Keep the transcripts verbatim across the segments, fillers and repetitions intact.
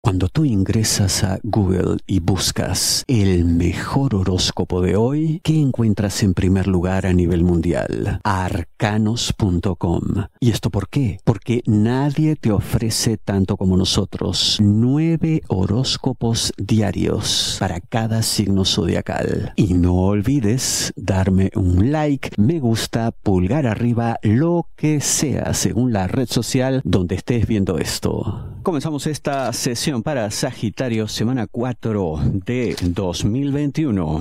Cuando tú ingresas a Google y buscas el mejor horóscopo de hoy, ¿qué encuentras en primer lugar a nivel mundial? arcanos punto com. ¿Y esto por qué? Porque nadie te ofrece tanto como nosotros. Nueve horóscopos diarios para cada signo zodiacal. Y no olvides darme un like, me gusta, pulgar arriba, lo que sea, según la red social donde estés viendo esto. Comenzamos esta sesión para Sagitario, semana cuatro de dos mil veintiuno.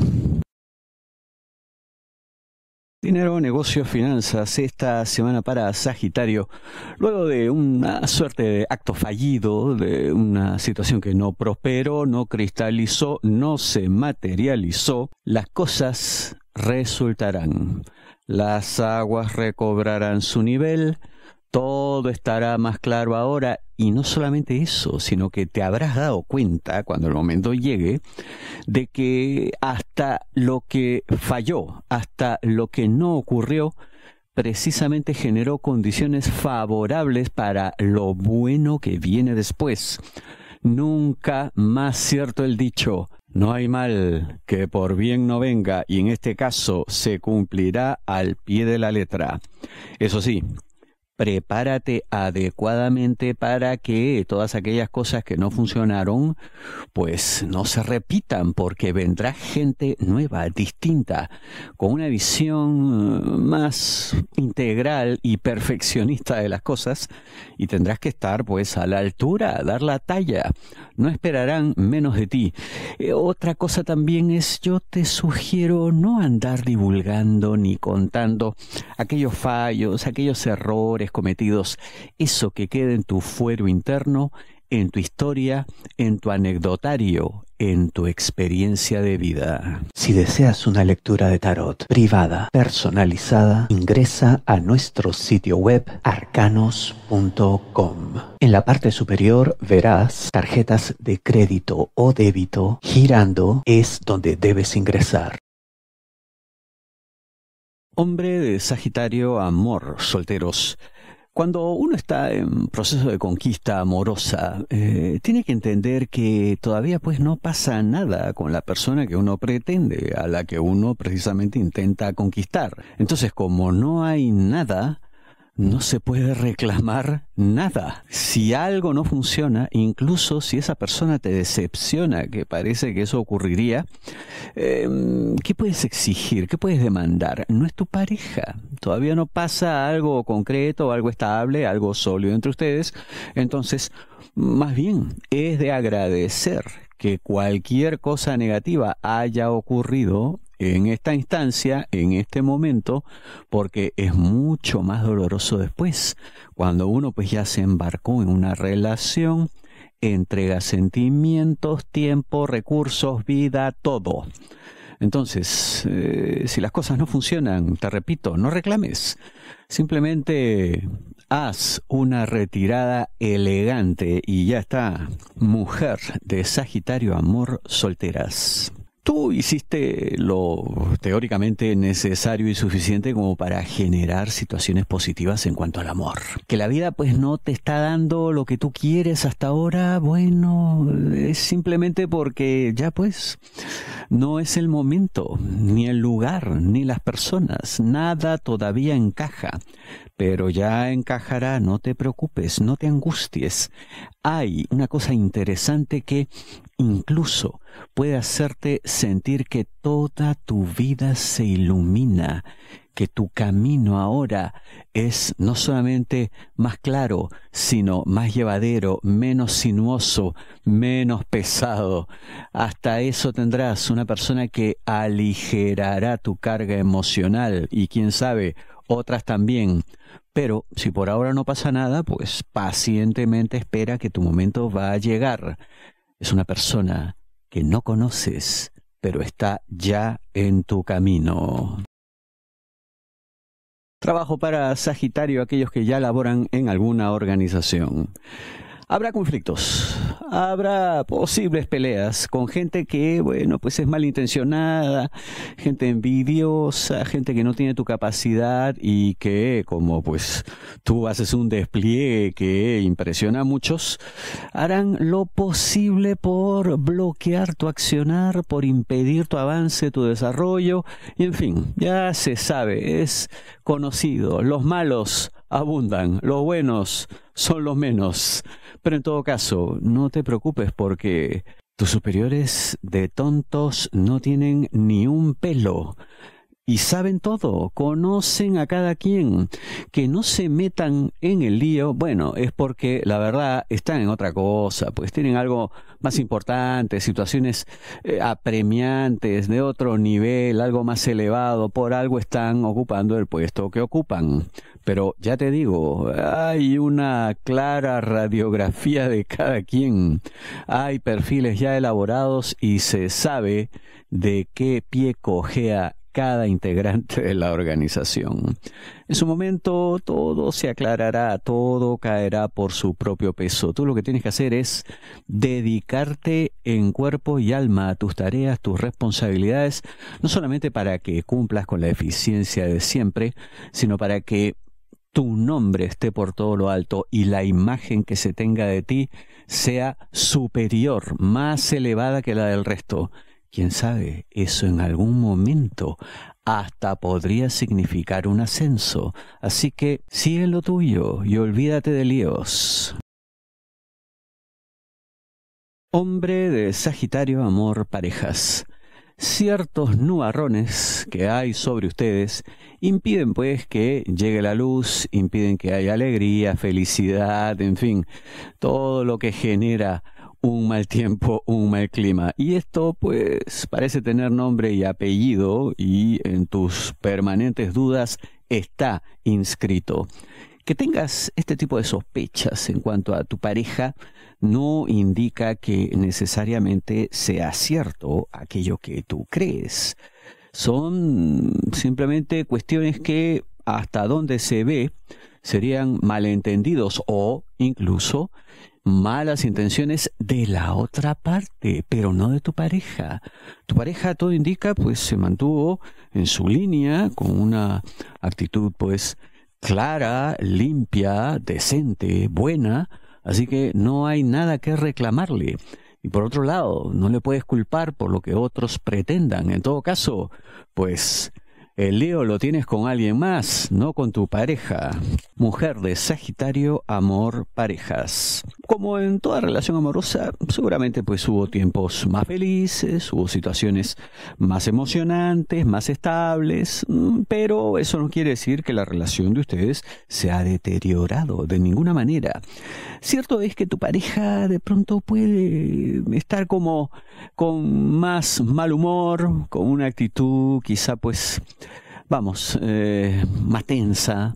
Dinero, negocios, finanzas, esta semana para Sagitario, luego de una suerte de acto fallido, de una situación que no prosperó, no cristalizó, no se materializó, las cosas resultarán. Las aguas recobrarán su nivel, todo estará más claro ahora. Y no solamente eso, sino que te habrás dado cuenta, cuando el momento llegue, de que hasta lo que falló, hasta lo que no ocurrió, precisamente generó condiciones favorables para lo bueno que viene después. Nunca más cierto el dicho, no hay mal que por bien no venga, y en este caso se cumplirá al pie de la letra. Eso sí, prepárate adecuadamente para que todas aquellas cosas que no funcionaron, pues no se repitan, porque vendrá gente nueva, distinta, con una visión más integral y perfeccionista de las cosas, y tendrás que estar pues a la altura, dar la talla. No esperarán menos de ti. Eh, otra cosa también es, yo te sugiero no andar divulgando ni contando aquellos fallos, aquellos errores cometidos, eso que queda en tu fuero interno, en tu historia, en tu anecdotario, en tu experiencia de vida. Si deseas una lectura de tarot privada, personalizada, ingresa a nuestro sitio web arcanos punto com. En la parte superior verás tarjetas de crédito o débito. Girando es donde debes ingresar. Hombre de Sagitario, amor, solteros. Cuando uno está en proceso de conquista amorosa, eh, tiene que entender que todavía pues no pasa nada con la persona que uno pretende, a la que uno precisamente intenta conquistar. Entonces, como no hay nada, no se puede reclamar nada. Si algo no funciona, incluso si esa persona te decepciona, que parece que eso ocurriría, eh, ¿qué puedes exigir? ¿Qué puedes demandar? No es tu pareja. Todavía no pasa algo concreto, algo estable, algo sólido entre ustedes. Entonces, más bien, es de agradecer que cualquier cosa negativa haya ocurrido en esta instancia, en este momento, porque es mucho más doloroso después, cuando uno pues ya se embarcó en una relación, entrega sentimientos, tiempo, recursos, vida, todo. Entonces, eh, si las cosas no funcionan, te repito, no reclames. Simplemente haz una retirada elegante y ya está. Mujer de Sagitario, amor, solteras. Tú hiciste lo teóricamente necesario y suficiente como para generar situaciones positivas en cuanto al amor. Que la vida pues no te está dando lo que tú quieres hasta ahora, bueno, es simplemente porque ya pues no es el momento, ni el lugar, ni las personas, nada todavía encaja. Pero ya encajará, no te preocupes, no te angusties. Hay una cosa interesante que incluso puede hacerte sentir que toda tu vida se ilumina, que tu camino ahora es no solamente más claro, sino más llevadero, menos sinuoso, menos pesado. Hasta eso tendrás una persona que aligerará tu carga emocional y quién sabe, otras también. Pero si por ahora no pasa nada, pues pacientemente espera que tu momento va a llegar. Es una persona que no conoces, pero está ya en tu camino. Trabajo para Sagitario, aquellos que ya laboran en alguna organización. Habrá conflictos, habrá posibles peleas con gente que, bueno, pues es malintencionada, gente envidiosa, gente que no tiene tu capacidad y que, como pues tú haces un despliegue que impresiona a muchos, harán lo posible por bloquear tu accionar, por impedir tu avance, tu desarrollo, y en fin, ya se sabe, es conocido, los malos abundan, los buenos son los menos. Pero en todo caso, no te preocupes porque tus superiores de tontos no tienen ni un pelo. Y saben todo, conocen a cada quien. Que no se metan en el lío, bueno, es porque la verdad están en otra cosa, pues tienen algo más importante, situaciones eh, apremiantes de otro nivel, algo más elevado, por algo están ocupando el puesto que ocupan. Pero ya te digo, hay una clara radiografía de cada quien, hay perfiles ya elaborados y se sabe de qué pie cojea cada integrante de la organización. En su momento todo se aclarará, todo caerá por su propio peso. Tú lo que tienes que hacer es dedicarte en cuerpo y alma a tus tareas, tus responsabilidades, no solamente para que cumplas con la eficiencia de siempre, sino para que tu nombre esté por todo lo alto y la imagen que se tenga de ti sea superior, más elevada que la del resto. Quién sabe, eso en algún momento hasta podría significar un ascenso. Así que sigue lo tuyo y olvídate de líos. Hombre de Sagitario, amor, parejas. Ciertos nubarrones que hay sobre ustedes impiden pues que llegue la luz, impiden que haya alegría, felicidad, en fin, todo lo que genera un mal tiempo, un mal clima. Y esto pues parece tener nombre y apellido y en tus permanentes dudas está inscrito. Que tengas este tipo de sospechas en cuanto a tu pareja no indica que necesariamente sea cierto aquello que tú crees. Son simplemente cuestiones que hasta donde se ve serían malentendidos o incluso malas intenciones de la otra parte, pero no de tu pareja. Tu pareja, todo indica, pues se mantuvo en su línea con una actitud pues clara, limpia, decente, buena, así que no hay nada que reclamarle. Y por otro lado, no le puedes culpar por lo que otros pretendan. En todo caso, pues el lío lo tienes con alguien más, no con tu pareja. Mujer de Sagitario, amor, parejas. Como en toda relación amorosa, seguramente pues hubo tiempos más felices, hubo situaciones más emocionantes, más estables, pero eso no quiere decir que la relación de ustedes se ha deteriorado de ninguna manera. Cierto es que tu pareja de pronto puede estar como con más mal humor, con una actitud quizá pues vamos, eh, más tensa,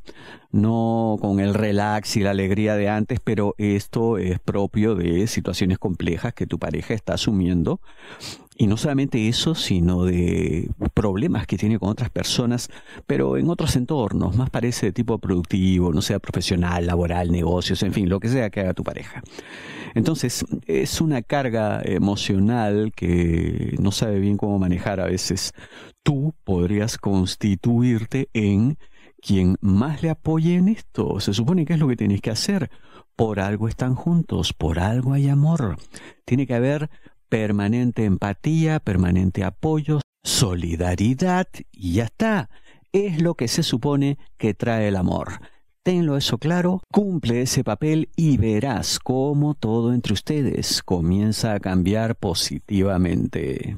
no con el relax y la alegría de antes, pero esto es propio de situaciones complejas que tu pareja está asumiendo. Y no solamente eso, sino de problemas que tiene con otras personas, pero en otros entornos, más parece de tipo productivo, no sea profesional, laboral, negocios, en fin, lo que sea que haga tu pareja. Entonces, es una carga emocional que no sabe bien cómo manejar a veces. Tú podrías constituirte en quien más le apoye en esto. Se supone que es lo que tienes que hacer. Por algo están juntos, por algo hay amor. Tiene que haber permanente empatía, permanente apoyo, solidaridad y ya está. Es lo que se supone que trae el amor. Tenlo eso claro, cumple ese papel y verás cómo todo entre ustedes comienza a cambiar positivamente.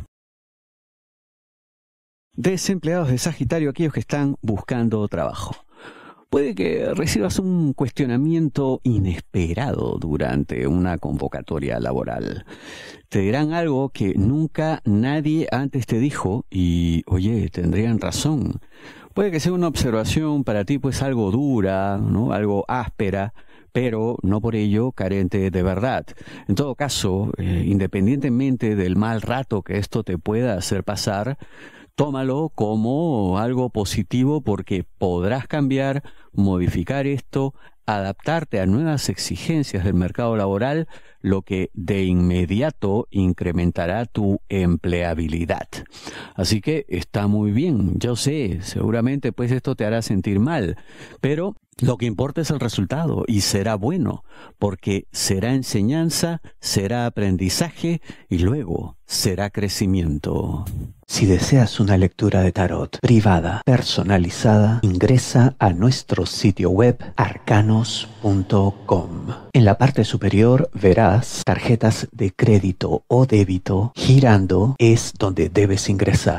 Desempleados de Sagitario, aquellos que están buscando trabajo. Puede que recibas un cuestionamiento inesperado durante una convocatoria laboral. Te dirán algo que nunca nadie antes te dijo y, oye, tendrían razón. Puede que sea una observación para ti pues algo dura, ¿no? Algo áspera, pero no por ello carente de verdad. En todo caso, eh, independientemente del mal rato que esto te pueda hacer pasar, tómalo como algo positivo porque podrás cambiar, modificar esto, adaptarte a nuevas exigencias del mercado laboral, lo que de inmediato incrementará tu empleabilidad. Así que está muy bien, yo sé, seguramente pues esto te hará sentir mal, pero lo que importa es el resultado y será bueno, porque será enseñanza, será aprendizaje y luego será crecimiento. Si deseas una lectura de tarot privada, personalizada, ingresa a nuestro sitio web arcanos punto com. En la parte superior verás tarjetas de crédito o débito girando, es donde debes ingresar.